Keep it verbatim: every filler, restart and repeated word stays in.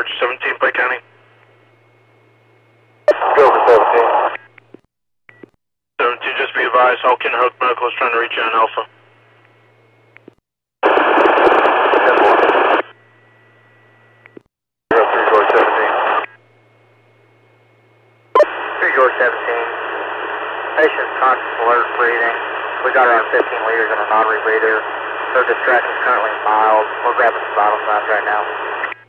Roger seventeen, Pike County. Go for seventeen. seventeen, just be advised, Hawkin Hook Medical is trying to reach you on Alpha. three George seventeen. three George seventeen. Patient's conscious, alert, breathing. We got around fifteen liters in a non-rebreather. Their distress is currently mild. We're grabbing some vital signs right now.